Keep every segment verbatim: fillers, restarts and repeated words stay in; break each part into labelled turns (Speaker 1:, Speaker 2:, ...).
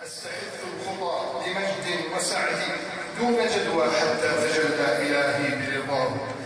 Speaker 1: استحث الخطى لمجد وسعد دون جدوى حتى تجلى إلهي برضاه.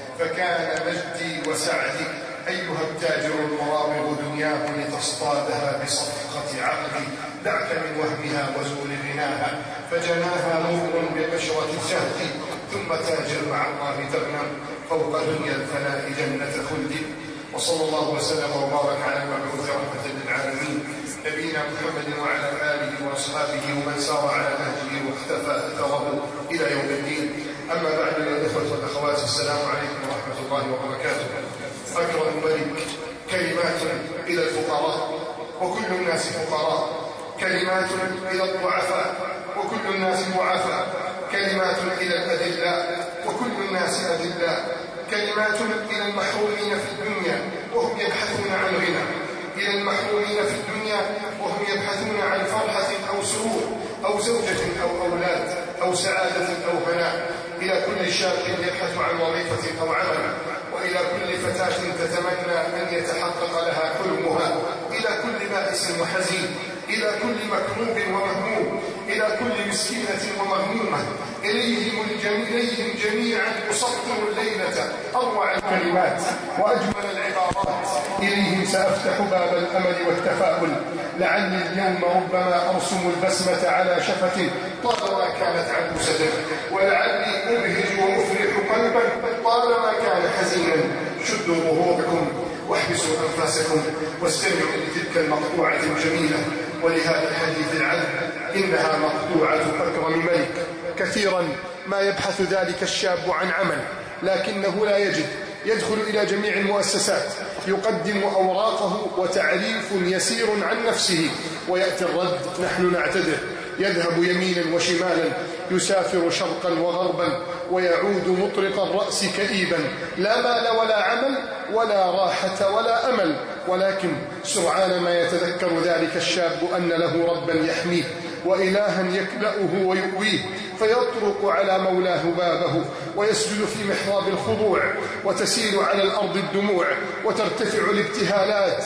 Speaker 1: فكان مجدي وسعدي أيها التاجر المرابغ دنياه لتصطادها بصفقة عقلي. دعك من وهمها وزول غناها فجناها نور بقشرة الشهد. ثم تاجر مع الله تغنم فوق دنيا الفناء جنة خلد. وصلى الله وسلم وبارك على المبعوث رحمة للعالمين نبينا محمد وعلى آله وأصحابه ومن سار على نهجه واختفى أثره إلى يوم الدين. أما بعد يا الإخوة والأخوات، السلام عليكم ورحمة الله وبركاته. أكرم الملك، كلمات إلى الفقراء وكل الناس فقراء، كلمات إلى الضعفاء وكل الناس ضعفاء، كلمات إلى الأذلاء وكل الناس أذلاء، كلمات إلى المحرومين في الدنيا وهم يبحثون عن غنى، إلى المحرومين في الدنيا وهم يبحثون عن فرحة أو سرور أو زوجة أو أولاد أو سعادة أو هناء، إلى كل شاب يبحث عن وظيفة أو عمل، وإلى كل فتاة تتمنى أن يتحقق لها حلمها، إلى كل بائس وحزين، إلى كل مكروب ومهموم، إلى كل مسكينة ومغمومة، إليهم, إليهم جميعا أسطر الليلة أروع الكلمات وأجمل العبارات. إليهم سأفتح باب الأمل والتفاؤل، لعلي اليوم ربما أرسم البسمة على شفتي طالما كانت عبوسة، ولعلي أبهج وأفرح قلبا طالما كان حزينا. شدوا ظهوركم واحبسوا أنفاسكم واستمعوا لتلك المقطوعة الجميلة ولهذا الحديث العذب، إنها مقطوعة أكرم ملك. كثيرا ما يبحث ذلك الشاب عن عمل لكنه لا يجد، يدخل إلى جميع المؤسسات يقدم أوراقه وتعريف يسير عن نفسه ويأتي الرد نحن نعتذر. يذهب يمينا وشمالا، يسافر شرقا وغربا ويعود مطرق الرأس كئيبا، لا مال ولا عمل ولا راحة ولا أمل. ولكن سرعان ما يتذكر ذلك الشاب أن له ربا يحميه وإلها يكلأه ويؤويه، فيطرق على مولاه بابه ويسجد في محراب الخضوع، وتسيل على الأرض الدموع وترتفع الابتهالات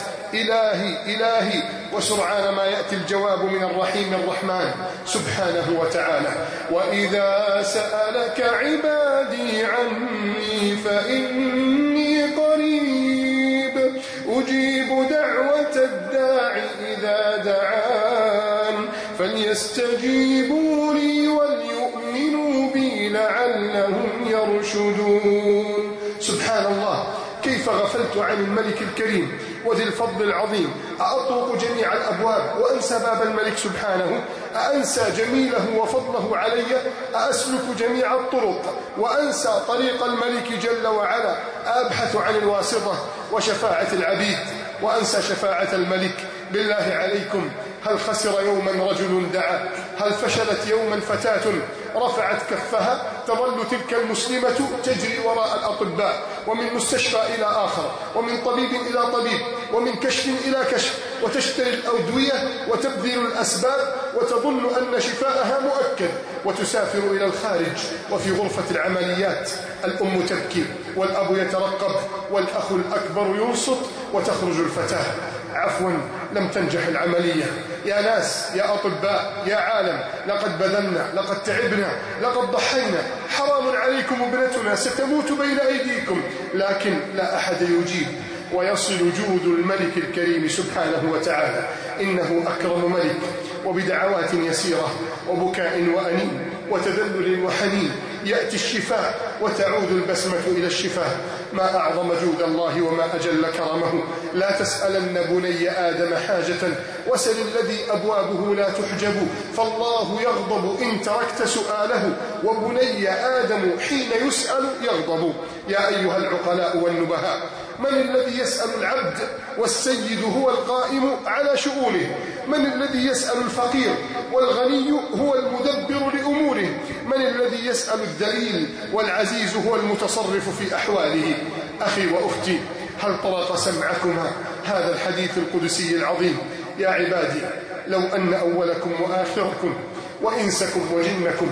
Speaker 1: إلهي إلهي. وسرعان ما يأتي الجواب من الرحيم الرحمن سبحانه وتعالى: وإذا سألك عبادي عني فإني قريب أجيب دعوة الداع إذا دعان فليستجيبوا لي وليؤمنوا بي لعلهم يرشدون. سبحان الله، كيف غفلت عن الملك الكريم وذي الفضل العظيم. أطرق جميع الأبواب وأنسى باب الملك سبحانه، أنسى جميله وفضله علي، أسلك جميع الطرق وأنسى طريق الملك جل وعلا، أبحث عن الواسطة وشفاعة العبيد وأنسى شفاعة الملك. بالله عليكم، هل خسر يوما رجل دعا؟ هل فشلت يوما فتاة رفعت كفها؟ تظل تلك المسلمة تجري وراء الأطباء، ومن مستشفى إلى آخر، ومن طبيب إلى طبيب، ومن كشف إلى كشف، وتشتري الأدوية وتبذل الأسباب وتظن أن شفاءها مؤكد، وتسافر إلى الخارج. وفي غرفة العمليات الأم تبكي والأب يترقب والأخ الأكبر ينصت، وتخرج الفتاة: عفوا لم تنجح العملية. يا ناس، يا أطباء، يا عالم، لقد بذلنا، لقد تعبنا، لقد ضحينا، حرام عليكم ابنتنا ستموت بين أيديكم. لكن لا أحد يجيب، ويصل جود الملك الكريم سبحانه وتعالى. إنه أكرم ملك، وبدعوات يسيرة وبكاء وأنين وتذلل وحنين يأتي الشفاء وتعود البسمة إلى الشفاء. ما أعظم جود الله وما أجل كرمه. لا تسألن بني آدم حاجة وسل الذي أبوابه لا تحجب، فالله يغضب إن تركت سؤاله، وبني آدم حين يسأل يغضب. يا أيها العقلاء والنبهاء، من الذي يسأل العبد والسيد هو القائم على شؤونه؟ من الذي يسأل الفقير والغني هو المدبر لأموره؟ من الذي يسأل الذليل والعزيز هو المتصرف في أحواله؟ أخي وأختي، هل طرق سمعكما هذا الحديث القدسي العظيم؟ يا عبادي، لو أن أولكم وآخركم وإنسكم وجنكم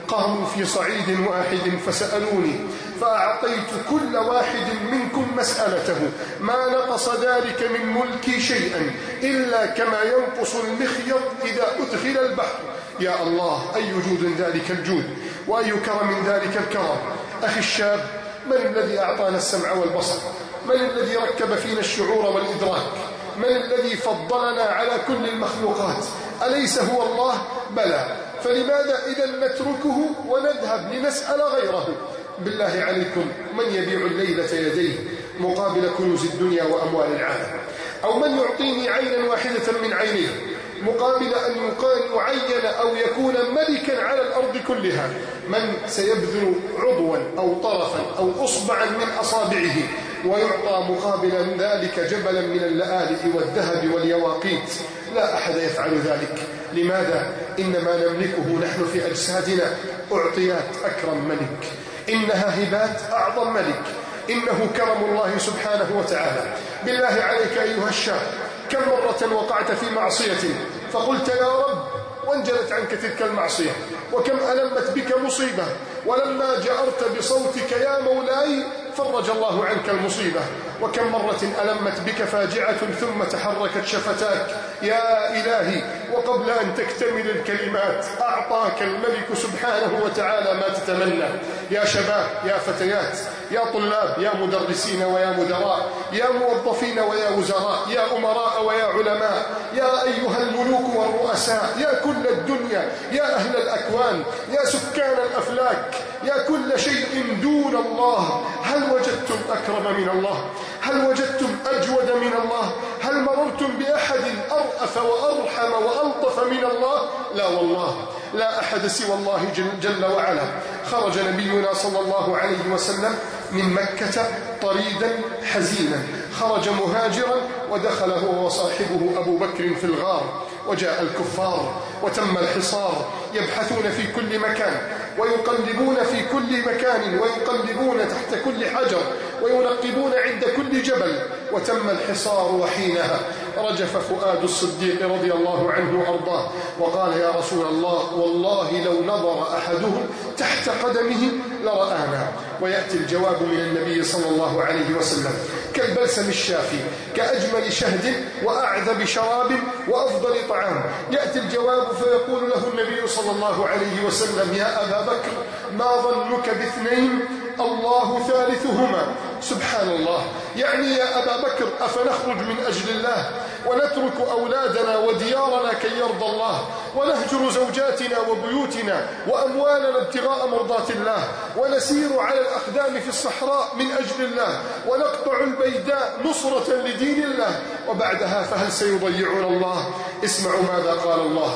Speaker 1: قاموا في صعيد واحد فسألوني فأعطيت كل واحد منكم مسألته ما نقص ذلك من ملكي شيئا إلا كما ينقص المخيط إذا أدخل البحر. يا الله، أي جود ذلك الجود، وأي كرم ذلك الكرم. أخي الشاب، من الذي أعطانا السمع والبصر؟ من الذي ركب فينا الشعور والإدراك؟ من الذي فضلنا على كل المخلوقات؟ أليس هو الله؟ بلى. فلماذا إذا نتركه ونذهب لنسأل غيره؟ بالله عليكم، من يبيع الليلة يديه مقابل كنوز الدنيا وأموال العالم؟ أو من يعطيني عينا واحدة من عينيه مقابل أن يعين أو يكون ملكا على الأرض كلها؟ من سيبذل عضوا أو طرفا أو أصبعا من أصابعه ويعطى مقابل ذلك جبلا من اللآلئ والذهب واليواقيت؟ لا أحد يفعل ذلك. لماذا؟ إنما نملكه نحن في أجسادنا أعطيات أكرم ملك، إنها هبات أعظم ملك، إنه كرم الله سبحانه وتعالى. بالله عليك أيها الشاب، كم مرة وقعت في معصية فقلت يا رب وانجلت عنك تلك المعصية؟ وكم ألمت بك مصيبة ولما جأرت بصوتك يا مولاي فرج الله عنك المصيبة؟ وكم مرة ألمت بك فاجعة ثم تحركت شفتاك يا إلهي وقبل أن تكتمل الكلمات أعطاك الملك سبحانه وتعالى ما تتمنى. يا شباب، يا فتيات، يا طلاب، يا مدرسين ويا مدراء، يا موظفين ويا وزراء، يا أمراء ويا علماء، يا أيها الملوك والرؤساء، يا كل الدنيا، يا أهل الأكوان، يا سكان الأفلاك، يا كل شيء دون الله، هل وجدتم أكرم من الله؟ هل وجدتم أجود من الله؟ هل مررتم بأحد أرأف وأرحم وألطف من الله؟ لا والله، لا أحد سوى الله جل وعلا. خرج نبينا صلى الله عليه وسلم من مكة طريدا حزينا، خرج مهاجرا ودخل هو وصاحبه أبو بكر في الغار، وجاء الكفار وتم الحصار، يبحثون في كل مكان ويقلبون في كل مكان ويقلبون تحت كل حجر وينقبون عند كل جبل، وتم الحصار. وحينها رجف فؤاد الصديق رضي الله عنه وأرضاه وقال يا رسول الله والله لو نظر أحدهم تحت قدمه لرآنا. ويأتي الجواب من النبي صلى الله عليه وسلم كالبلسم الشافي، كأجمل شهد وأعذب شراب وأفضل طعام. يأتي الجواب فيقول له النبي صلى الله عليه وسلم يا أبا بكر ما ظنك باثنين الله ثالثهما؟ سبحان الله، يعني يا أبا بكر أفنخرج من أجل الله ونترك أولادنا وديارنا كي يرضى الله، ونهجر زوجاتنا وبيوتنا وأموالنا ابتغاء مرضات الله، ونسير على الأقدام في الصحراء من أجل الله، ونقطع البيداء نصرة لدين الله، وبعدها فهل سيضيعون الله؟ اسمعوا ماذا قال الله: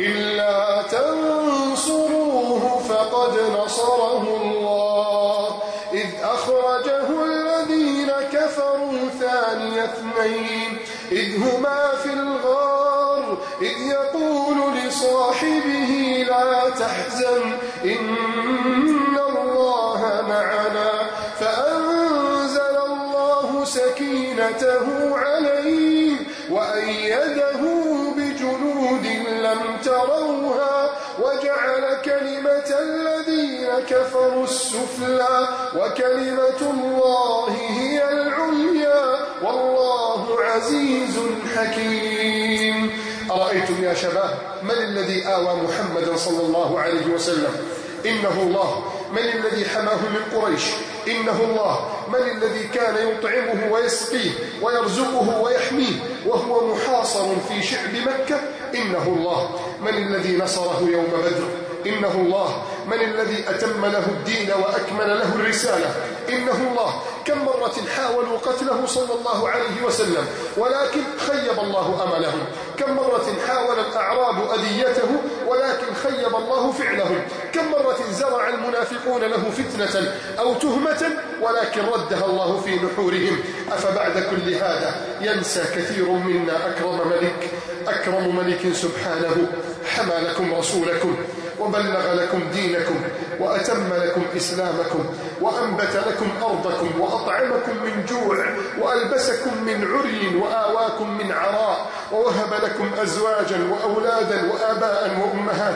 Speaker 1: إلا تنصروه فقد نصره الله إذ أخرجه الذين كفروا ثاني اثنين إذ هما في الغار إذ يقول لصاحبه لا تحزن إن الله معنا فأنزل الله سكينته عليه وأيده بجنود لم تروها وجعل كلمة الذين كفروا السفلى وكلمة الله هي العليا والله عزيز حكيم. أرأيتم يا شباب من الذي آوى محمدا صلى الله عليه وسلم؟ إنه الله. من الذي حماه من قريش؟ إنه الله. من الذي كان يطعمه ويسقيه ويرزقه ويحميه وهو محاصر في شعب مكة؟ إنه الله. من الذي نصره يوم بدر؟ إنه الله. من الذي أتم له الدين وأكمل له الرسالة؟ إنه الله. كم مرة حاولوا قتله صلى الله عليه وسلم ولكن خيب الله أملهم. كم مرة حاول الأعراب أذيته ولكن خيب الله فعلهم. كم مرة زرع المنافقون له فتنة أو تهمة ولكن ردها الله في نحورهم. أفبعد كل هذا ينسى كثير منا أكرم ملك أكرم ملك سبحانه حمى لكم رسولكم وبلغ لكم دينكم وأتم لكم إسلامكم وأنبت لكم أرضكم وأطعمكم من جوع وألبسكم من عري وآواكم من عراء ووهب لكم أزواجا وأولادا وآباء وأمهات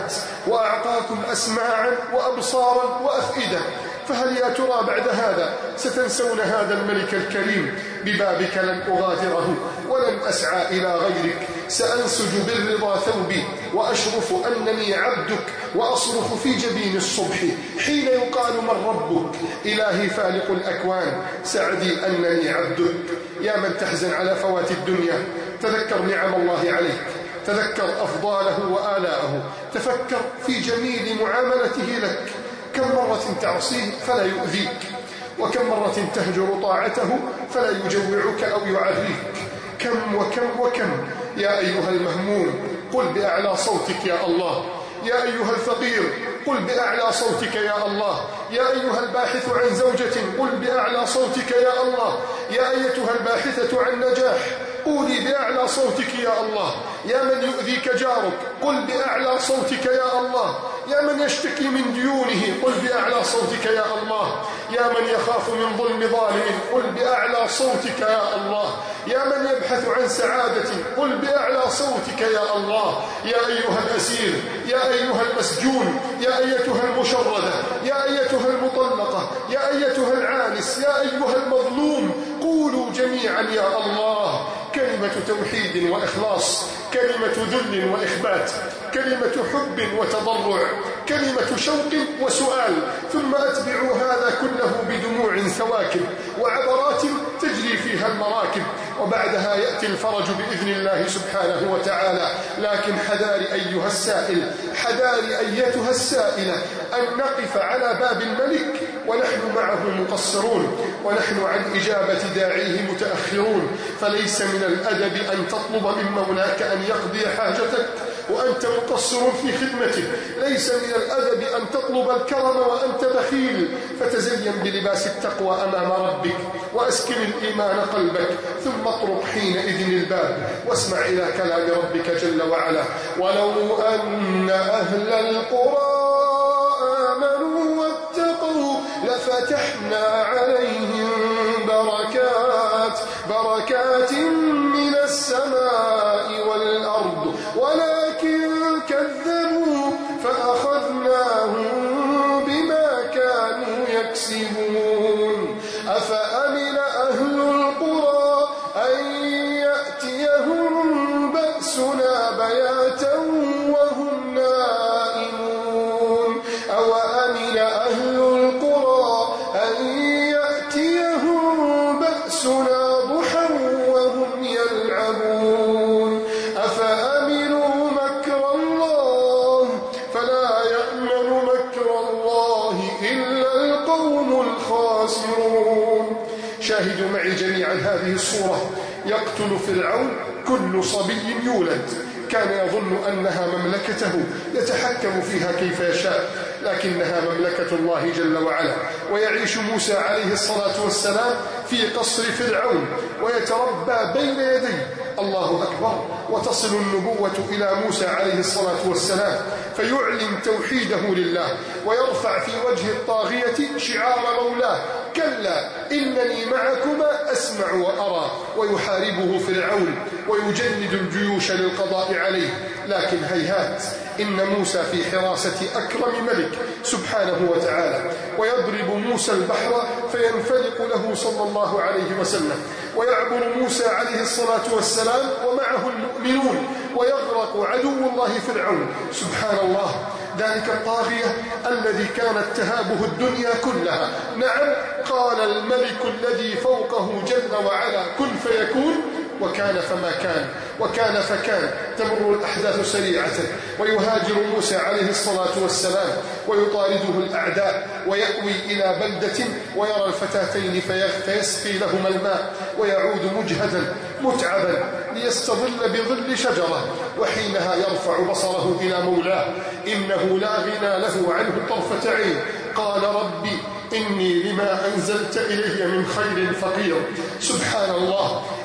Speaker 1: وأعطاكم أسماعا وأبصارا وأفئدة، فهل يا ترى بعد هذا ستنسون هذا الملك الكريم؟ ببابك لن أغادره ولن أسعى إلى غيرك، سأنسج بالرضا ثوبي وأشرف أنني عبدك، وأصرخ في جبين الصبح حين يقال من ربك؟ إلهي فالق الأكوان، سعدي أنني عبدك. يا من تحزن على فوات الدنيا، تذكر نعم الله عليك، تذكر أفضاله وآلاءه، تفكر في جميل معاملته لك. كم مرة تعصيه فلا يؤذيك، وكم مرة تهجر طاعته فلا يجوعك أو يعريك. كم وكم وكم. يا أيها المهموم قل بأعلى صوتك يا الله. يا أيها الفقير قل بأعلى صوتك يا الله. يا أيها الباحث عن زوجة قل بأعلى صوتك يا الله. يا أيتها الباحثة عن نجاح قولي بأعلى صوتك يا الله. يا من يؤذيك جارك قل بأعلى صوتك يا الله. يا من يشتكي من ديونه قل بأعلى صوتك يا الله. يا من يخاف من ظلم ظالم قل بأعلى صوتك يا الله. يا من يبحث عن سعادة قل بأعلى صوتك يا الله. يا أيها الأسير، يا أيها المسجون، يا أيتها المشردة، يا أيتها المطلقة، يا أيتها العانس، يا أيها المظلوم، قولوا جميعا يا الله. كلمة توحيد وإخلاص، كلمة ذل وإخبات، كلمة حب وتضرع، كلمة شوق وسؤال، ثم أتبعوا هذا كله بدموع سواكب وعبرات تجري فيها المراكب، وبعدها يأتي الفرج بإذن الله سبحانه وتعالى. لكن حذار أيها السائل، حذار أيتها السائلة، أن نقف على باب الملك ونحن معه مقصرون، ونحن عن إجابة داعيه متأخرون. فليس من الأدب أن تطلب من مولاك أن يقضي حاجتك وأنت مقصر في خدمته. ليس من الأدب أن تطلب الكرم وأنت بخيل. فتزين بلباس التقوى أمام ربك، وأسكن الإيمان قلبك، ثم اطرق حينئذ الباب واسمع إلى كلام ربك جل وعلا. ولو أن أهل القرى آمنوا واتقوا لفتحنا عليهم بركات بركات من السماء والأرض، ولكن كذبوا فأخذناهم بما كانوا يكسبون. أفأمن أهل القرى أن يأتيهم بأسنا بياتا وهم نائمون؟ أوأمن أهل القرى أن يأتيهم بأسنا ضحى وهم يلعبون؟ أفأمنوا مكر الله فلا يأمن مكر الله إلا القوم الخاسرون. شاهدوا معي جميعا هذه الصورة. يقتل فرعون كل صبي يولد، كان يظن أنها مملكته يتحكم فيها كيف يشاء، لكنها مملكة الله جل وعلا. ويعيش موسى عليه الصلاة والسلام في قصر فرعون ويتربى بين يديه. الله أكبر. وتصل النبوة إلى موسى عليه الصلاة والسلام فيعلن توحيده لله، ويرفع في وجه الطاغية شعار مولاه: كلا إنني معكما أسمع وأرى. ويحاربه فرعون ويجند الجيوش للقضاء عليه. لكن هيهات، إن موسى في حراسة أكرم ملك سبحانه وتعالى. ويضرب موسى البحر فينفلق له صلى الله عليه وسلم، ويعبر موسى عليه الصلاة والسلام ومعه المؤمنون، ويغرق عدو الله فرعون. سبحان الله، ذلك الطاغية الذي كانت تهابه الدنيا كلها. نعم، قال الملك الذي فوقه جل وعلا: كن فيكون، وكان فما كان، وكان فكان. تمر الأحداث سريعة، ويهاجر موسى عليه الصلاة والسلام ويطارده الأعداء، ويأوي إلى بلدة ويرى الفتاتين فيسقي لهما الماء، ويعود مجهدا متعبا ليستظل بظل شجرة. وحينها يرفع بصره إلى مولاه: إنه لا غنى له عنه طرفة عين. قال: ربي إني لما أنزلت إلي من خير فقير. سبحان الله،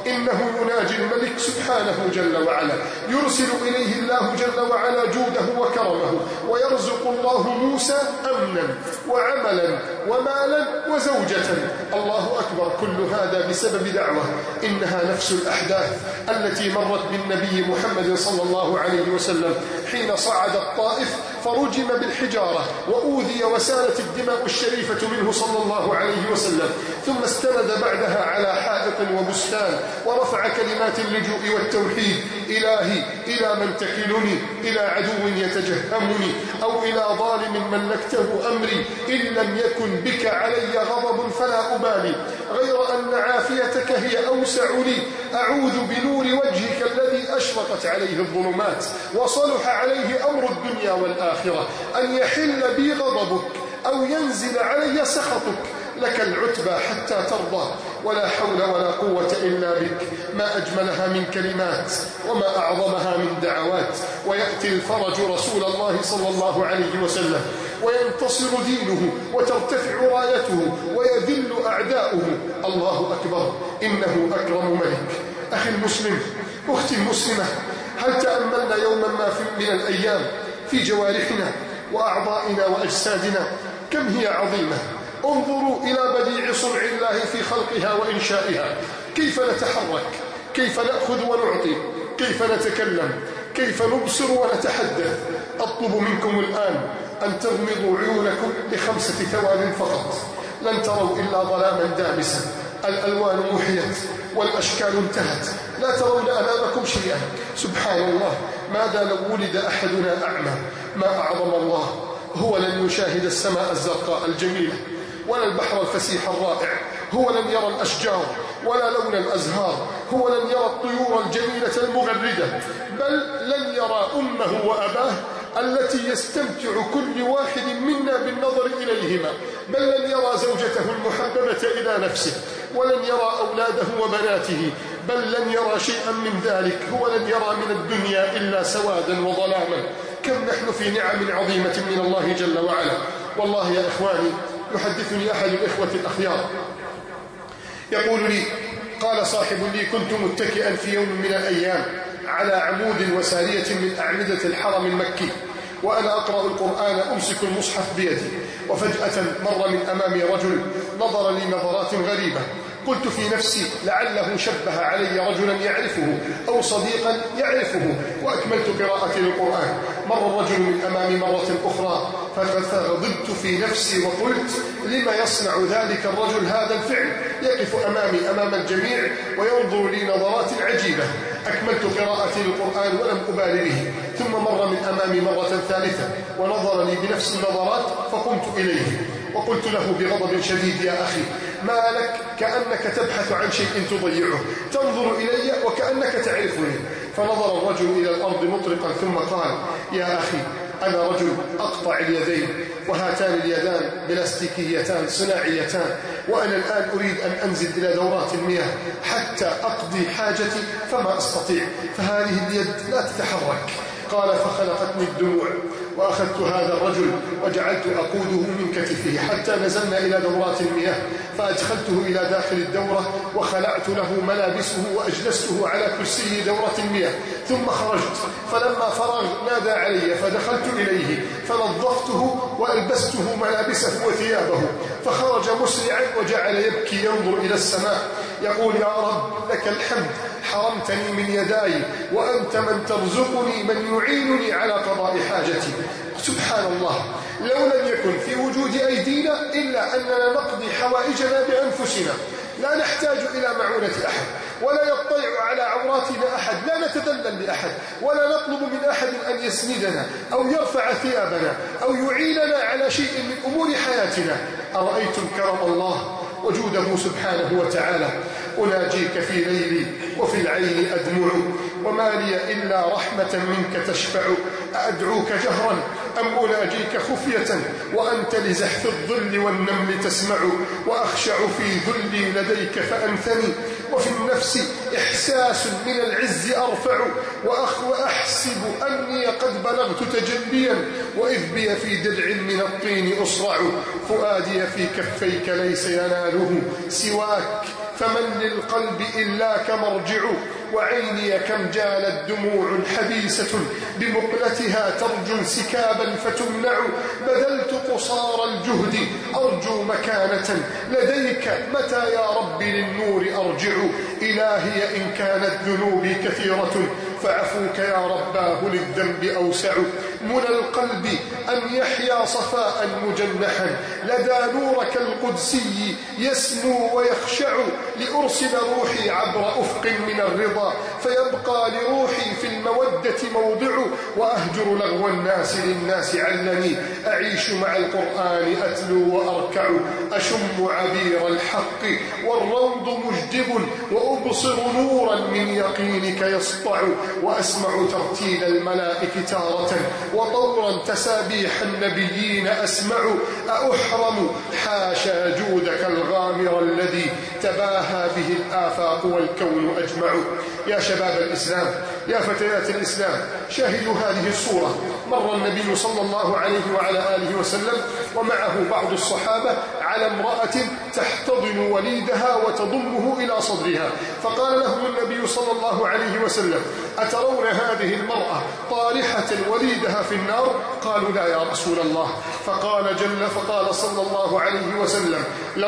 Speaker 1: إنه يناجي الملك سبحانه جل وعلا، يرسل إليه الله جل وعلا جوده وكرمه، ويرزق الله موسى أمنا وعملا ومالا وزوجة. الله أكبر، كل هذا بسبب دعوة. إنها نفس الأحداث التي مرت بالنبي محمد صلى الله عليه وسلم حين صعد الطائف فرجم بالحجارة وأوذي وسالت الدماء الشريفة منه صلى الله عليه وسلم، ثم استند بعدها على حائط وبستان ورفع كلمات اللجوء والتوحيد: إلهي إلى من تكلني؟ إلى عدو يتجهمني أو إلى ظالم ملكته أمري؟ إن لم يكن بك علي غضب فلا أبالي، غير أن عافيتك هي أوسع لي. أعوذ بنور وجهك الذي أشرقت عليه الظلمات وصلح عليه أمر الدنيا والآخرة أن يحل بي غضبك أو ينزل علي سخطك. لك العتبى حتى ترضى، ولا حول ولا قوة إلا بك. ما أجملها من كلمات وما أعظمها من دعوات. ويأتي الفرج رسول الله صلى الله عليه وسلم، وينتصر دينه وترتفع رايته ويذل أعداؤه. الله أكبر، إنه أكرم ملك. أخي المسلم، أختي المسلمة، هل تأملنا يوما ما من الأيام في جوارحنا وأعضائنا وأجسادنا كم هي عظيمة؟ انظروا إلى بديع صنع الله في خلقها وإنشائها، كيف نتحرك، كيف نأخذ ونعطي، كيف نتكلم، كيف نبصر ونتحدث. أطلب منكم الآن أن تغمضوا عيونكم لخمسة ثوان فقط، لن تروا إلا ظلاما دامسا. الألوان محيت والأشكال انتهت، لا ترون أمامكم شيئا. سبحان الله، ماذا لو ولد أحدنا أعمى؟ ما أعظم الله، هو لن يشاهد السماء الزرقاء الجميلة ولا البحر الفسيح الرائع، هو لن يرى الأشجار ولا لون الأزهار، هو لن يرى الطيور الجميلة المغردة، بل لن يرى أمه وأباه التي يستمتع كل واحد منا بالنظر إليهما، بل لن يرى زوجته المحببة إلى نفسه، ولن يرى أولاده وبناته، بل لن يرى شيئا من ذلك. هو لن يرى من الدنيا إلا سوادا وظلاما. كم نحن في نعم عظيمة من الله جل وعلا. والله يا إخواني، يحدثني أحد الإخوة الأخيار يقول لي: قال صاحب لي: كنت متكئا في يوم من الأيام على عمود وسارية من أعمدة الحرم المكي، وأنا أقرأ القرآن أمسك المصحف بيدي، وفجأة مر من أمامي رجل نظر لي نظرات غريبة. قلت في نفسي: لعله شبه علي رجلا يعرفه أو صديقا يعرفه، وأكملت قراءتي للقرآن. مر الرجل من أمامي مرة أخرى فغضبت في نفسي وقلت: لما يصنع ذلك الرجل هذا الفعل؟ يقف أمامي أمام الجميع وينظر لي نظرات عجيبة. أكملت قراءتي للقرآن ولم أبالي به. ثم مر من أمامي مرة ثالثة ونظر لي بنفس النظرات، فقمت إليه وقلت له بغضب شديد: يا أخي، ما لك؟ كأنك تبحث عن شيء تضيعه، تنظر إلي وكأنك تعرفني. فنظر الرجل إلى الأرض مطرقا ثم قال: يا أخي، أنا رجل أقطع اليدين، وهاتان اليدان بلاستيكيتان صناعيتان، وأنا الآن أريد أن أنزل إلى دورات المياه حتى أقضي حاجتي فما أستطيع، فهذه اليد لا تتحرك. قال: فخلقتني الدموع، وأخذت هذا الرجل وجعلت أقوده من كتفه حتى نزلنا إلى دورات المياه، فأدخلته إلى داخل الدورة وخلعت له ملابسه وأجلسته على كرسي دورة المياه، ثم خرجت. فلما فرغ نادى علي فدخلت إليه فنظفته وألبسته ملابسه وثيابه، فخرج مسرعا وجعل يبكي ينظر إلى السماء يقول: يا رب لك الحمد، حرمتني من يداي وأنت من ترزقني، من يعينني على قضاء حاجتي. سبحان الله، لو لم يكن في وجود أيدينا إلا أننا نقضي حوائجنا بأنفسنا، لا نحتاج إلى معونة أحد، ولا يطلع على عوراتنا أحد، لا نتذلل لأحد، ولا نطلب من أحد أن يسندنا أو يرفع ثيابنا أو يعيننا على شيء من أمور حياتنا. أرأيتم كرم الله وجوده سبحانه وتعالى؟ أناجيك في ليلي وفي العين أدمع، وما لي إلا رحمة منك تشفع. أدعوك جهرا أم أناجيك خفية وأنت لزحف الظل والنمل تسمع؟ وأخشع في ذلي لديك فأنثني، وفي النفس إحساس من العز أرفع. وأخ وأحسب أني قد بلغت تجليا، وإذ بي في درع من الطين أصرع. فؤادي في كفيك ليس يناله سواك، فمن للقلب إلاك مرجع وعيني كم جالت دموع حبيسة بمقلتها ترجو انسكابا فتمنع بذلت قصار الجهد أرجو مكانة لديك متى يا رب للنور أرجع إلهي إن كانت ذنوبي كثيرة فعفوك يا رباه للذنب أوسع منى القلب أن يحيا صفاء مجنحا لدى نورك القدسي يسمو ويخشع لأرسل روحي عبر أفق من الرضا فيبقى لروحي في المودة موضع وأهجر لغو الناس للناس علني أعيش مع القرآن أتلو وأركع أشم عبير الحق والروض مجدب وأبصر نورا من يقينك يسطع وأسمع ترتيل الملائك تارة وطورا تسابيح النبيين أسمع أأحرم حاشا جودك الغامر الذي تباهى به الآفاق والكون أجمع يا شباب الإسلام يا فتيات الإسلام شاهدوا هذه الصورة مر النبي صلى الله عليه وعلى آله وسلم ومعه بعض الصحابة على امرأة تحتضن وليدها وتضمه إلى صدرها فقال لهم النبي صلى الله عليه وسلم أترون هذه المرأة طارحة وليدها في النار؟ قالوا لا يا رسول الله فقال جل فقال صلى الله عليه وسلم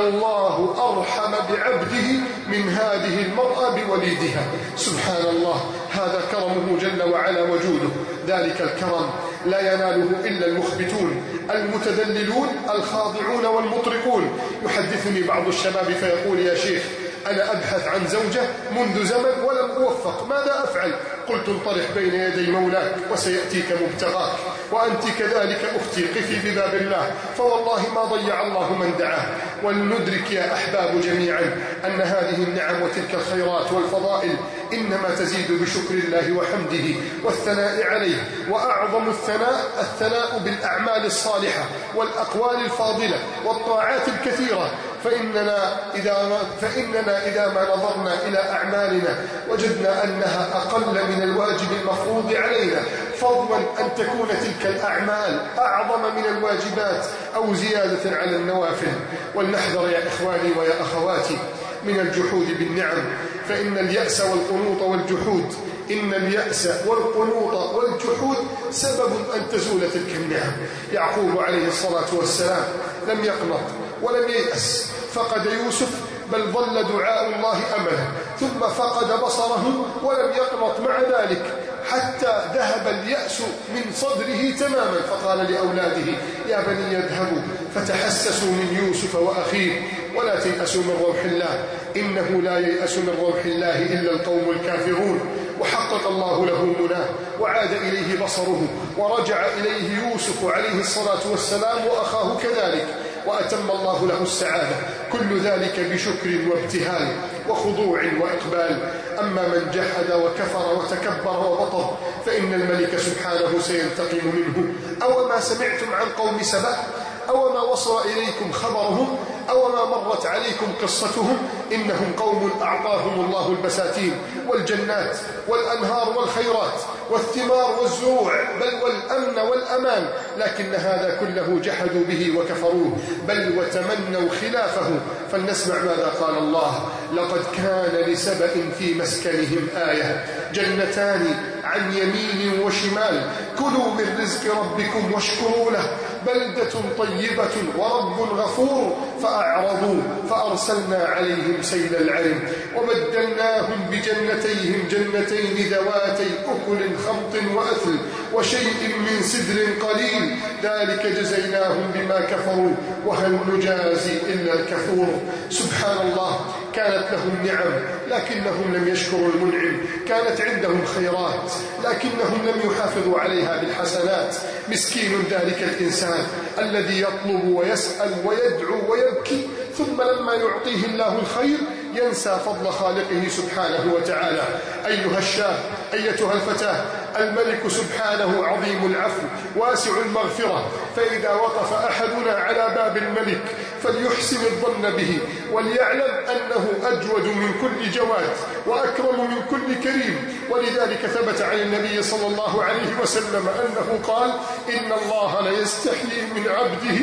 Speaker 1: لله أرحم بعبده من هذه المرأة بوليدها سبحان الله هذا كرمه جل وعلا وجوده ذلك الكرم لا يناله إلا المخبتون المتذللون الخاضعون والمطرقون يحدثني بعض الشباب فيقول يا شيخ أنا أبحث عن زوجة منذ زمن ولم أوفق ماذا أفعل؟ قلت انطلق بين يدي مولاك وسيأتيك مبتغاك وأنت كذلك أختي قفي بباب الله فوالله ما ضيع الله من دعاه ولندرك يا أحباب جميعا أن هذه النعم وتلك الخيرات والفضائل إنما تزيد بشكر الله وحمده والثناء عليه وأعظم الثناء الثناء بالأعمال الصالحة والأقوال الفاضلة والطاعات الكثيرة فإننا إذا, فإننا إذا ما نظرنا إلى أعمالنا وجدنا أنها أقل من الواجب المفروض علينا فضلا أن تكون تلك الأعمال أعظم من الواجبات أو زيادة على النوافل ولنحذر يا إخواني ويا أخواتي من الجحود بالنعم فإن اليأس والقنوط والجحود إن اليأس والقنوط والجحود سبب أن تزول تلك النعم يعقوب عليه الصلاة والسلام لم يقنط ولم ييأس فقد يوسف بل ظل دعاء الله أمله ثم فقد بصره ولم يقنط مع ذلك حتى ذهب اليأس من صدره تماما فقال لأولاده يا بني اذهبوا فتحسسوا من يوسف وأخيه ولا تيأسوا من روح الله إنه لا ييأس من روح الله إلا القوم الكافرون وحقق الله له مناه وعاد إليه بصره ورجع إليه يوسف عليه الصلاة والسلام وأخاه كذلك وأتم الله له السعادة كل ذلك بشكر وابتهال وخضوع وإقبال أما من جحد وكفر وتكبر وبطر فإن الملك سبحانه سينتقم منه أو ما سمعتم عن قوم سبأ أو ما وصل إليكم خبرهم أو ما مرت عليكم قصتهم إنهم قوم أعطاهم الله البساتين والجنات والأنهار والخيرات والثمار والزروع بل والأمن والأمان لكن هذا كله جحدوا به وكفروه بل وتمنوا خلافه فلنسمع ماذا قال الله لقد كان لسبأ في مسكنهم آية جنتان عن يمين وشمال كلوا من رزق ربكم واشكروا له بلدة طيبة ورب غفور فأعرضوا فأرسلنا عليهم سيل العرم وبدلناهم بجنتيهم جنتين ذواتي أكل خمط وأثل وشيء من سدر قليل ذلك جزيناهم بما كفروا وهل نجازي إلا الكفور سبحان الله كانت لهم نعم لكنهم لم يشكروا المنعم كانت عندهم خيرات لكنهم لم يحافظوا عليها بالحسنات مسكين ذلك الإنسان الذي يطلب ويسأل ويدعو ويبكي ثم لما يعطيه الله الخير ينسى فضل خالقه سبحانه وتعالى أيها الشاب أيتها الفتاة الملك سبحانه عظيم العفو واسع المغفرة فإذا وقف أحدنا على باب الملك فليحسن الظن به وليعلم أنه أجود من كل جواد وأكرم من كل كريم ولذلك ثبت عن النبي صلى الله عليه وسلم أنه قال إن الله لا يستحيي من عبده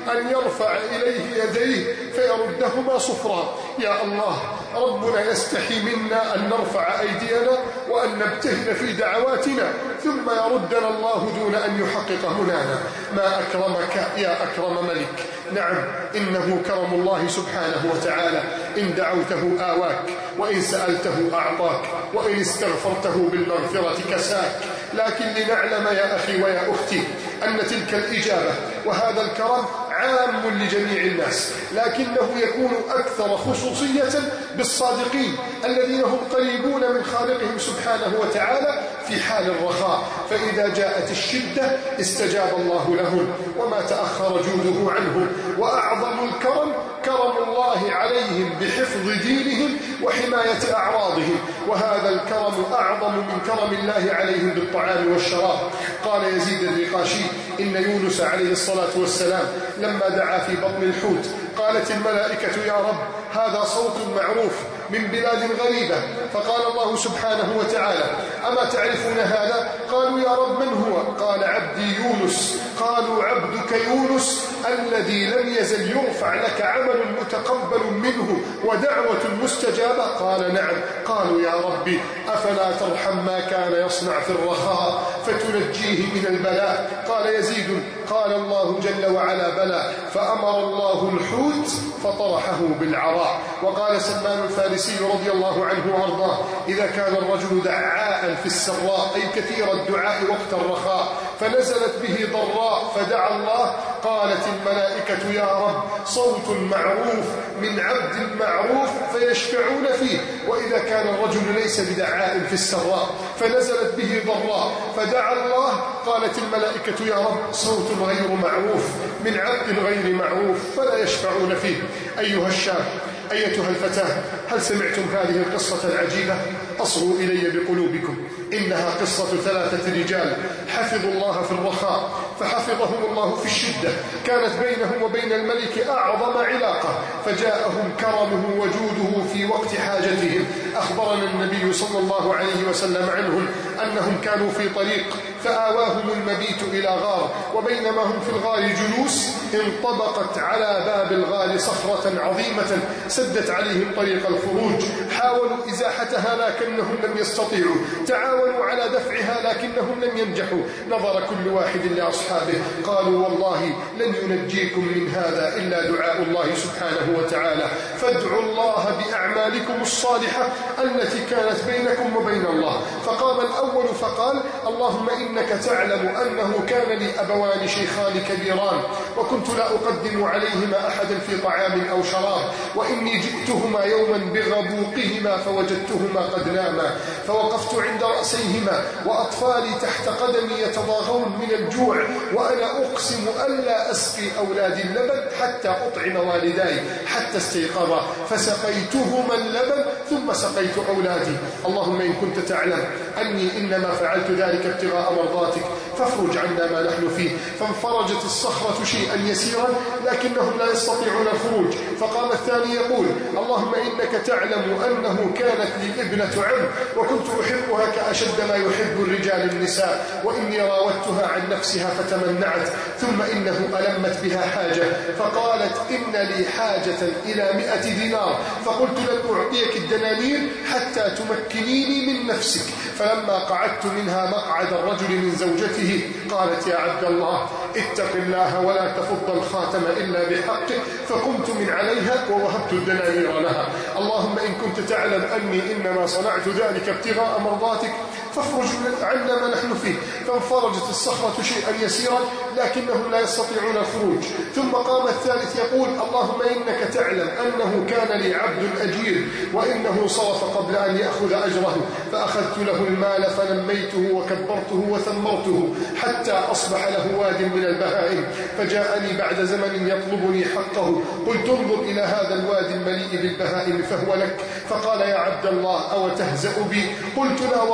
Speaker 1: أن يرفع إليه يديه فيردهما صفرا. يا الله، ربنا يستحي منا أن نرفع أيدينا وأن نبتهل في دعواتنا ثم يردنا الله دون أن يحقق منانا. ما أكرمك يا أكرم ملك. نعم، إنه كرم الله سبحانه وتعالى، إن دعوته آواك، وإن سألته أعطاك، وإن استغفرته بالمغفرة كساك. لكن لنعلم يا أخي ويا أختي أن تلك الإجابة وهذا الكرم عام لجميع الناس، لكنه يكون أكثر خصوصية بالصادقين الذين هم قريبون من خالقهم سبحانه وتعالى في حال الرخاء، فإذا جاءت الشدة استجاب الله لهم وما تأخر جوده عنهم. وأعظم الكرم كرم الله عليهم بحفظ دينهم وحماية أعراضهم، وهذا الكرم أعظم من كرم الله عليهم بالطعام والشراب. قال يزيد الرقاشي إن يونس عليه الصلاة والسلام لما دعا في بطن الحوت قالت الملائكة يا رب هذا صوت معروف من بلاد غريبة، فقال الله سبحانه وتعالى أما تعرفون هذا؟ قالوا يا رب من هو؟ قال عبدي يونس. قالوا عبدك يونس الذي لم يزل يرفع لك عمل متقبل منه ودعوة مستجابة؟ قال نعم. قالوا يا ربي أفلا ترحم ما كان يصنع في الرخاء فتنجيه من البلاء؟ قال يزيد قال الله جل وعلا بلى، فأمر الله الحوت فطرحه بالعراء. وقال سلمان الفارسي رضي الله عنه وارضاه إذا كان الرجل دعاء في السراء أي كثير الدعاء وقت الرخاء فنزلت به ضراء فدعا الله قالت الملائكة يا رب صوت معروف من عبد معروف فيشفعون فيه. وإذا كان الرجل ليس بدعاء في السراء فنزلت به ضراء فدعا الله قالت الملائكة يا رب صوت غير معروف من عبد غير معروف فلا يشفعون فيه. أيها الشاب، أيتها الفتاة، هل سمعتم هذه القصة العجيبة؟ أصغوا إلي بقلوبكم. إنها قصة ثلاثة رجال حفظوا الله في الرخاء فحفظهم الله في الشدة. كانت بينهم وبين الملك أعظم علاقة، فجاءهم كرمه وجوده في وقت حاجتهم. أخبرنا النبي صلى الله عليه وسلم عنهم أنهم كانوا في طريق فآواهم المبيت إلى غار، وبينما هم في الغار جلوس انطبقت على باب الغار صخرة عظيمة سدت عليهم طريق الخروج. حاولوا إزاحتها لكنهم لم يستطيعوا، تعاونوا على دفعها لكنهم لم ينجحوا. نظر كل واحد لأصحابه قالوا والله لن ينجيكم من هذا إلا دعاء الله سبحانه وتعالى، فادعوا الله بأعمالكم الصالحة التي كانت بينكم وبين الله. فقام الأول فقال اللهم إنك تعلم أنه كان لي أبوان شيخان كبيران وكنت لا أقدم عليهما أحدا في طعام أو شراب، وإني جئتهما يوما بغبوقهما فوجدتهما قد ناما، فوقفت عند رأسيهما وأطفالي تحت قدمي يتضاغون من الجوع، وأنا أقسم ألا أسقي أولادي اللبن حتى أطعم والداي حتى استيقظا، فسقيتهما اللبن ثم سقيت أولادي. اللهم إن كنت تعلم أني إنما فعلت ذلك ابتغاء مرضاتك فافرج عنا ما نحن فيه. فانفرجت الصخرة شيئا يسيرا لكنهم لا يستطيعون الخروج. فقام الثاني يقول اللهم إنك تعلم أنه كانت لي ابنة عم وكنت أحبها كأشد ما يحب الرجال النساء، وإني راودتها عن نفسها فتمنعت، ثم إنه ألمت بها حاجة فقالت إن لي حاجة إلى مئة دينار، فقلت لن أعطيك الدنانير حتى تمكنيني من نفسك. فلما قعدت منها مقعد الرجل من زوجته قالت يا عبد الله اتق الله ولا تفض الخاتم إلا بحقه، فقمت من عليها ووهبت الدنانير لها. اللهم إن كنت تعلم أني إنما صنعت ذلك ابتغاء مرضاتك فافرج عنا ما نحن فيه. فانفرجت الصخرة شيئا يسيرا لكنهم لا يستطيعون الخروج. ثم قام الثالث يقول اللهم إنك تعلم أنه كان لي عبد أجير وإنه صرف قبل أن يأخذ أجره، فأخذت له المال فنميته وكبرته وثمرته حتى أصبح له واد من البهائم، فجاءني بعد زمن يطلبني حقه، قلت انظر إلى هذا الواد المليء بالبهائم فهو لك. فقال يا عبد الله أو تهزأ بي؟ قلت لا والله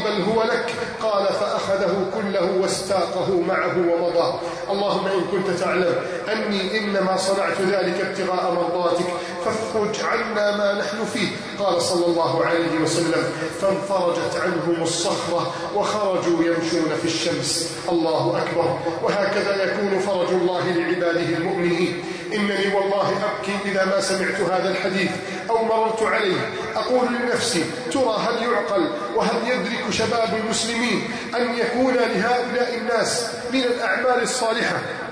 Speaker 1: بل هو لك. قال فأخذه كله واستاقه معه ومضى. اللهم إن كنت تعلم أني إنما صنعت ذلك ابتغاء مرضاتك فافرج عنا ما نحن فيه. قال صلى الله عليه وسلم فانفرجت عنهم الصخرة وخرجوا يمشون في الشمس. الله أكبر. وهكذا يكون فرج الله لعباده المؤمنين. إنني والله أبكي إذا ما سمعت هذا الحديث أو مررت عليه. أقول لنفسي ترى هل يعقل وهل يدرك شباب المسلمين أن يكون لهؤلاء الناس من الأعمال الصالحة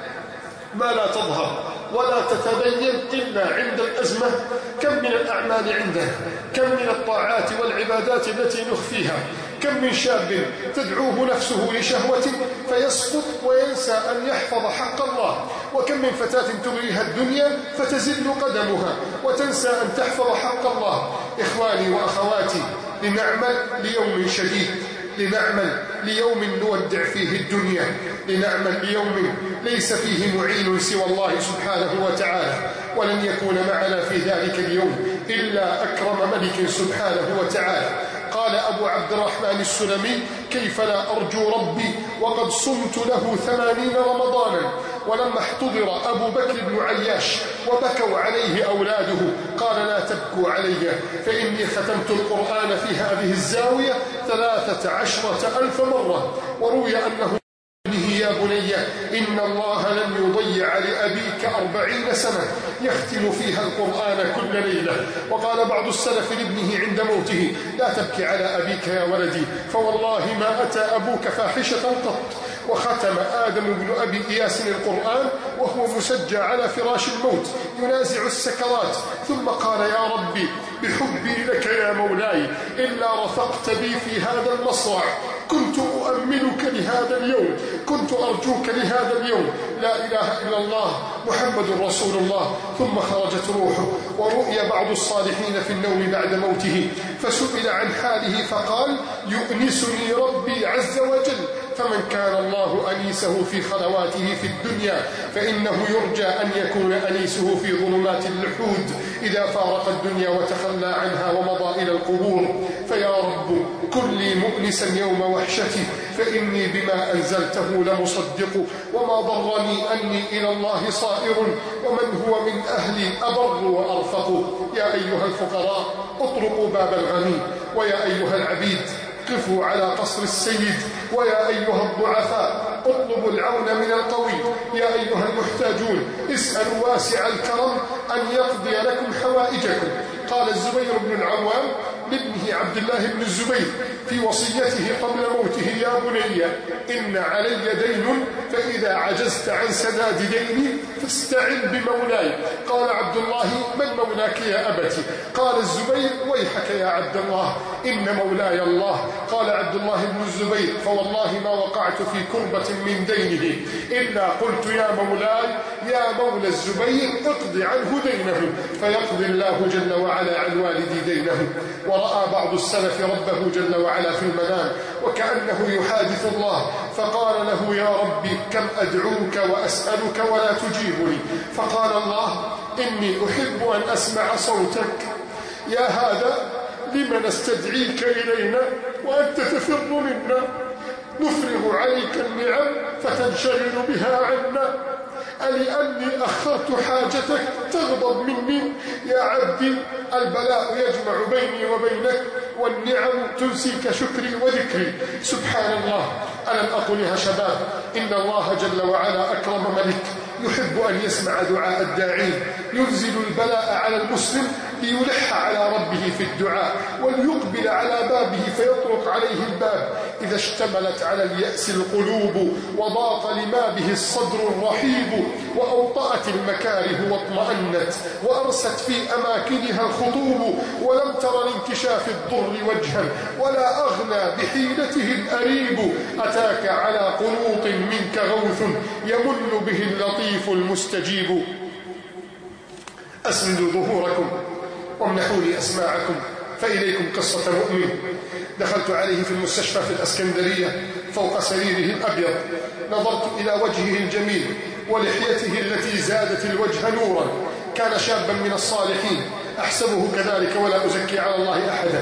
Speaker 1: ما لا تظهر ولا تتبين إلا عند الأزمة؟ كم من الأعمال عندنا، كم من الطاعات والعبادات التي نخفيها، كم من شاب تدعوه نفسه لشهوة فيسقط وينسى أن يحفظ حق الله، وكم من فتاة تغريها الدنيا فتزل قدمها وتنسى أن تحفظ حق الله. إخواني وأخواتي، لنعمل ليوم شديد، لنعمل ليوم نودع فيه الدنيا، لنعمل ليوم ليس فيه معين سوى الله سبحانه وتعالى، ولن يكون معنا في ذلك اليوم إلا أكرم ملك سبحانه وتعالى. قال أبو عبد الرحمن السلمي كيف لا أرجو ربي وقد صمت له ثمانين رمضانا. ولما احتضر أبو بكر بن عياش وبكوا عليه أولاده قال لا تبكوا علي فإني ختمت القرآن في هذه الزاوية ثلاثة عشرة ألف مرة. وروي أنه يا بني إن الله لن يضيع لأبيك أربعين سنة يختم فيها القرآن كل ليلة. وقال بعض السلف لابنه عند موته لا تبكي على أبيك يا ولدي فوالله ما أتى أبوك فاحشة قط. وختم آدم بن أبي إياس القرآن وهو مسجى على فراش الموت ينازع السكرات، ثم قال يا ربي بحبي لك يا مولاي إلا رفقت بي في هذا المصرع كنت أؤملك لهذا اليوم، كنت أرجوك لهذا اليوم. لا إله إلا الله محمد رسول الله. ثم خرجت روحه. ورؤي بعض الصالحين في النوم بعد موته فسئل عن حاله فقال يؤنسني ربي عز وجل. فمن كان الله أنيسه في خلواته في الدنيا فإنه يرجى أن يكون أنيسه في ظلمات اللحود إذا فارق الدنيا وتخلى عنها ومضى إلى القبور. فيا رب كن لي مؤنسا يوم وحشتي فإني بما أنزلته لمصدق، وما ضرني أني إلى الله صائر ومن هو من أهلي أبر وأرفق. يا أيها الفقراء اطرقوا باب الغني، ويا أيها العبيد قفوا على قصر السيد، ويا أيها الضعفاء اطلبوا العون من القوي، يا أيها المحتاجون اسألوا واسع الكرم أن يقضي لكم حوائجكم. قال الزبير بن العوام لابنه عبد الله بن الزبير في وصيته قبل موته يا بني إن علي دين فإذا عجزت عن سداد ديني فاستعن بمولاي. قال عبد الله من مولاك يا أبتي؟ قال الزبير ويحك يا عبد الله إن مولاي الله. قال عبد الله بن الزبير فوالله ما وقعت في كربة من دينه إلا قلت يا مولاي يا مولى الزبير اقضي عنه دينه فيقضي الله جل وعلا عن والدي دينه. ورأى بعض السلف ربه جل وعلا في المنام وكأنه يحادث الله فقال له يا ربي كم أدعوك وأسألك ولا تجيبني. فقال الله إني أحب أن أسمع صوتك يا هذا لمن استدعيك إلينا وأنت تفر منا، نفرغ عليك النعم فتنشغل بها عنا، ألأني أخرت حاجتك تغضب مني؟ يا عبدي البلاء يجمع بيني وبينك والنعم تنسيك شكري وذكري. سبحان الله. ألم أقل يا شباب إن الله جل وعلا أكرم ملك يحب أن يسمع دعاء الداعين، ينزل البلاء على المسلم ليلح على ربه في الدعاء وليقبل على بابه فيطرق عليه الباب. إذا اشتملت على اليأس القلوب وضاق لما به الصدر الرحيب وأوطأت المكاره واطمأنت وأرست في أماكنها الخطوب ولم تر لانكشاف الضر وجها ولا أغنى بحيلته الأريب، أتاك على قنوط منك غوث يمن به اللطيف المستجيب. أسندوا ظهوركم وامنحوني أسماعكم فإليكم قصة مؤمن. دخلت عليه في المستشفى في الأسكندرية فوق سريره الأبيض، نظرت إلى وجهه الجميل ولحيته التي زادت الوجه نورا. كان شابا من الصالحين أحسبه كذلك ولا أزكي على الله أحدا.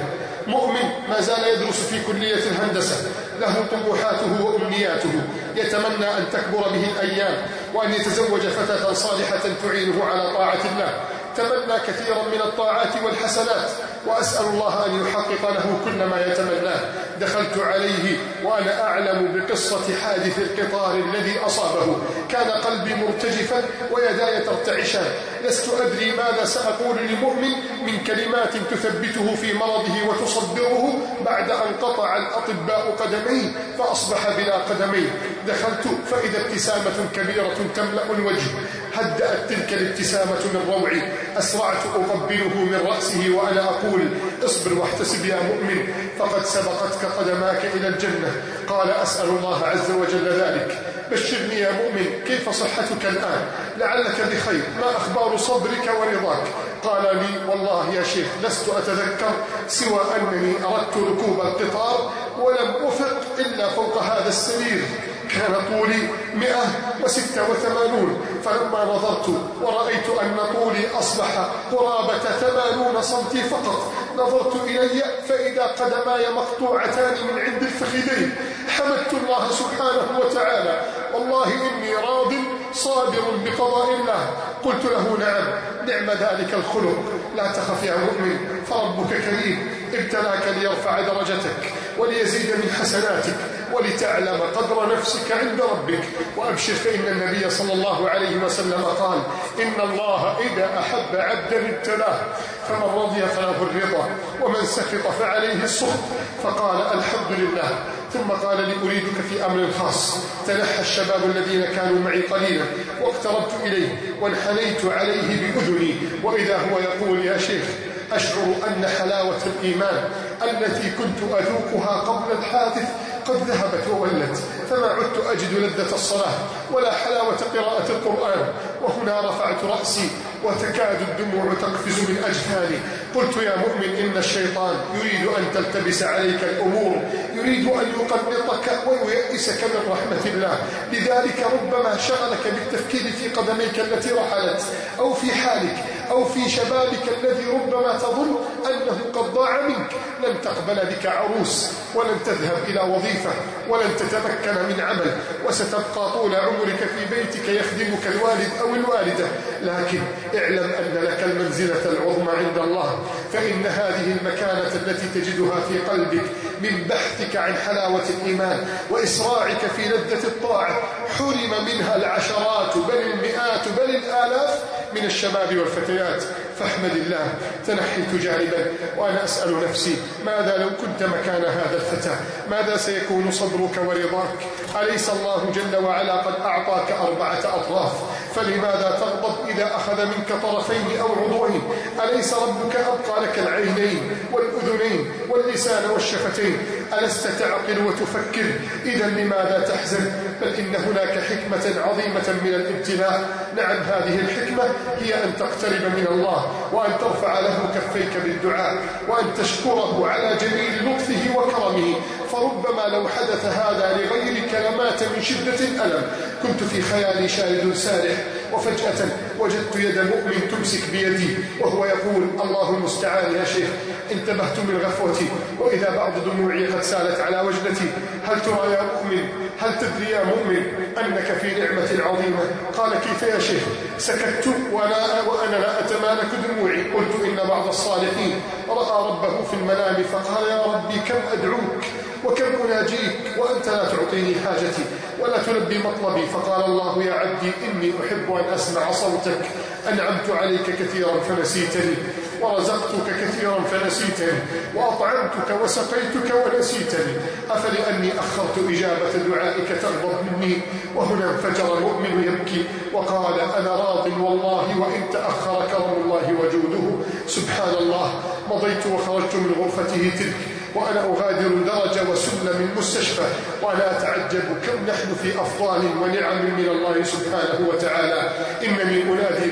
Speaker 1: مؤمن ما زال يدرس في كلية الهندسة، له طموحاته وأمنياته، يتمنى أن تكبر به الأيام وأن يتزوج فتاة صالحة تعينه على طاعة الله. تمنى كثيرا من الطاعات والحسنات، وأسأل الله أن يحقق له كل ما يتمناه. دخلت عليه وأنا أعلم بقصة حادث القطار الذي أصابه، كان قلبي مرتجفا ويداي ترتعشان، لست أدري ماذا سأقول لمؤمن من كلمات تثبته في مرضه وتصبره بعد أن قطع الأطباء قدميه فأصبح بلا قدمين. دخلت فإذا ابتسامة كبيرة تملأ الوجه، هدأت تلك الابتسامة من روعي، أسرعت أقبله من رأسه وأنا أقول: اصبر واحتسب يا مؤمن، فقد سبقتك قدماك إلى الجنة. قال: أسأل الله عز وجل ذلك. بشرني يا مؤمن، كيف صحتك الآن؟ لعلك بخير، ما أخبار صبرك ورضاك؟ قال لي: والله يا شيخ لست أتذكر سوى أنني أردت ركوب القطار ولم أفق إلا فوق هذا السرير، كان طولي مئة وستة وثمانون، فلما نظرت ورأيت أن طولي أصبح قرابة ثمانون سنتي فقط، نظرت إلي فإذا قدماي مقطوعتان من عند الفخذين. حمدت الله سبحانه وتعالى، والله إني راض صابر بقضاء الله. قلت له: نعم، نعم ذلك الخلق. لا تخف يا مؤمن، فربك كريم، ابتلاك ليرفع درجتك وليزيد من حسناتك ولتعلم قدر نفسك عند ربك. وأبشر، فإن النبي صلى الله عليه وسلم قال: إن الله إذا أحب عبدا ابتلاه، فمن رضي فله الرضا ومن سخط فعليه السخط. فقال: الحمد لله. ثم قال لي: أريدك في أمر خاص. تنحى الشباب الذين كانوا معي قليلا واقتربت إليه وانحنيت عليه بأذني، وإذا هو يقول: يا شيخ، أشعر أن حلاوة الإيمان التي كنت أذوقها قبل الحادث قد ذهبت وولت، فما عدت أجد لذة الصلاة ولا حلاوة قراءة القرآن. وهنا رفعت رأسي وتكاد الدموع تقفز من أجفاني. قلت: يا مؤمن، إن الشيطان يريد أن تلتبس عليك الأمور، يريد أن يقنطك وييئسك من رحمة الله، لذلك ربما شغلك بالتفكير في قدميك التي رحلت، أو في حالك، أو في شبابك الذي ربما تظن أنه قد ضاع منك. لن تقبل بك عروس، ولن تذهب إلى وظيفة، ولن تتمكن من عمل، وستبقى طول عمرك في بيتك يخدمك الوالد أو الوالدة. لكن اعلم أن لك المنزلة العظمى عند الله، فإن هذه المكانة التي تجدها في قلبك من بحثك عن حلاوة الإيمان وإسراعك في لذة الطاعة حرم منها العشرات بل المئات بل الآلاف من الشباب والفتيات. فاحمد الله. تنحيت جانبا وأنا أسأل نفسي: ماذا لو كنت مكان هذا الفتى؟ ماذا سيكون صبرك ورضاك؟ أليس الله جل وعلا قد أعطاك أربعة أطراف؟ فلماذا تغضب إذا أخذ منك طرفين أو عضوين؟ أليس ربك أبقى لك العينين والأذنين واللسان والشفتين؟ ألست تعقل وتفكر؟ إذا لماذا تحزن؟ بل إن هناك حكمة عظيمة من الابتلاء. نعم، هذه الحكمة هي أن تقترب من الله، وأن ترفع له كفيك بالدعاء، وأن تشكره على جميل لطفه وكرمه. فربما لو حدث هذا لغيرك لمات من شدة الألم. كنت في خيالي شارد سارح، وفجأة وجدت يد مؤمن تمسك بيدي وهو يقول: الله المستعان يا شيخ. انتبهت من غفوتي وإذا بعض دموعي قد سالت على وجنتي. هل ترى يا مؤمن، هل تدري يا مؤمن أنك في نعمة عظيمة؟ قال: كيف يا شيخ؟ سكت وأنا, وأنا لا أتمالك دموعي. قلت: إن بعض الصالحين رأى ربه في المنام فقال: يا ربي، كم أدعوك وكم أناجيك وأنت لا تعطيني حاجتي ولا تلبي مطلبي. فقال الله: يا عبدي، إني أحب أن أسمع صوتك. أنعمت عليك كثيرا فنسيتني، ورزقتك كثيرا فنسيتني، وأطعمتك وسقيتك ونسيتني. أفلأني أخرت إجابة دعائك تغضب مني؟ وهنا انفجر المؤمن يبكي وقال: أنا راض والله وإن تأخر كرم الله وجوده. سبحان الله. مضيت وخرجت من غرفته تلك وأنا أغادر درجة وسلم المستشفى وأنا أتعجب كم نحن في أفضال ونعم من الله سبحانه وتعالى. إنني أنادي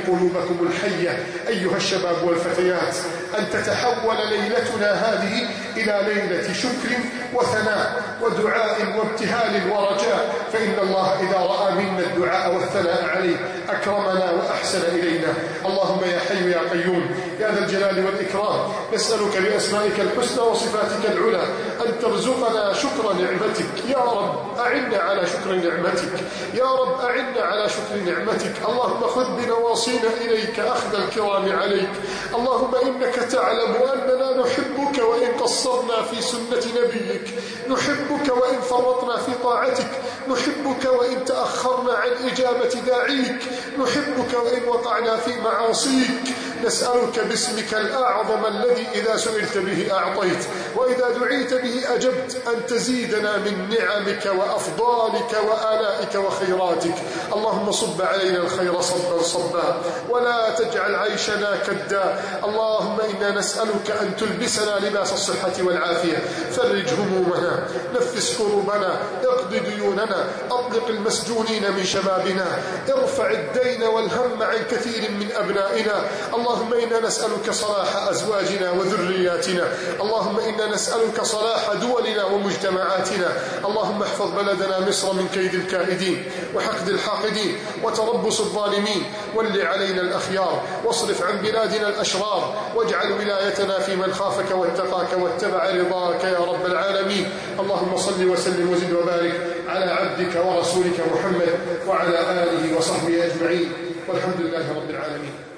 Speaker 1: قلوبكم الحية أيها الشباب والفتيات، أن تتحول ليلتنا هذه إلى ليلة شكر وثناء ودعاء وابتهال ورجاء، فإن الله إذا رأى منا الدعاء والثناء عليه أكرمنا وأحسن إلينا. اللهم يا حي يا قيوم يا ذا الجلال والإكرام، نسألك بأسمائك الحسنى وصفاتك العلى أن ترزقنا شكر نعمتك يا رب. أعنا على شكر نعمتك يا رب، أعنا على شكر نعمتك. اللهم خذ بنواصينا إليك أخذ الكرام عليك. اللهم إنك تعلم أننا نحبك وإن قصرنا في سنة نبيك، نحبك وإن فرطنا في طاعتك، نحبك وإن تأخرنا عن إجابة داعيك، نحبك وإن وقعنا في معاصيك. نسألك باسمك الأعظم الذي إذا سئلت به أعطيت وإذا دعيت به أجبت أن تزيدنا من نعمك وأفضالك وآلائك وخيراتك. اللهم صب علينا الخير صبا صبا ولا تجعل عيشنا كدا. اللهم إنا نسألك أن تلبسنا لباس الصحة والعافية، فرج همومنا، نفس كروبنا، اقض ديوننا، أطلق المسجونين من شبابنا، ارفع الدين والهم عن كثير من أبنائنا. اللهم إنا نسألك صلاح أزواجنا وذرياتنا. اللهم إنا نسألك صلاح دولنا ومجتمعاتنا. اللهم احفظ بلدنا مصر من كيد الكائدين وحقد الحاقدين وتربص الظالمين، ول علينا الأخيار واصرف عن بلادنا الأشرار، واجعل ولايتنا في من خافك واتقاك واتبع رضاك يا رب العالمين. اللهم صل وسلم وزد وبارك على عبدك ورسولك محمد وعلى آله وصحبه أجمعين، والحمد لله رب العالمين.